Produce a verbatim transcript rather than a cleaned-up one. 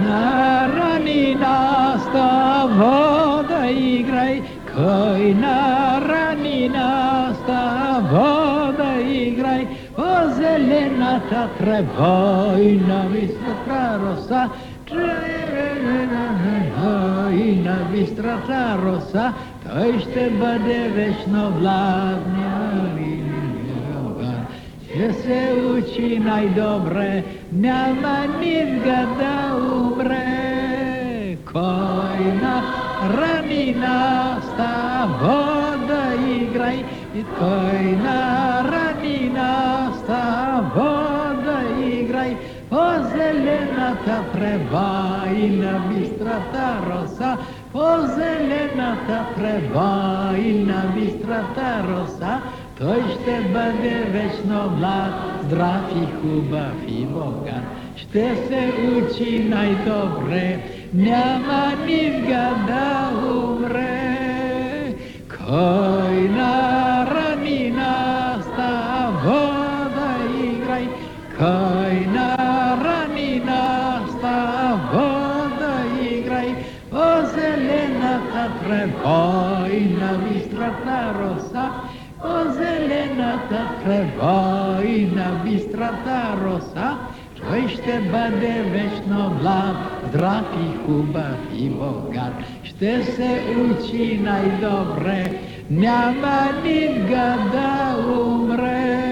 на ранената вода играй, кой на ранената вода играй, по зелената трева и на бистрата роса, и на бистрата роса, той ще бъде вечно владния. Ще се учи най-добре, няма нивга да умре. Кой на ранената вода играй, и кой на ранената вода играй, по зелената трева и на бистрата роса, по зелената трева и на бистрата роса, той ще бъде вечно млад, здрав и хубав и богат. Ще се учи най-добре, няма нивга да умре. Кой на ранената вода играй, кой на ранената вода играй, по зелената трева и на бистрата роса, по зелената трева и на бистрата роса, той ще бъде вечно млад, здрав и хубав и богат. Ще се учи най-добре, няма нивга да умре.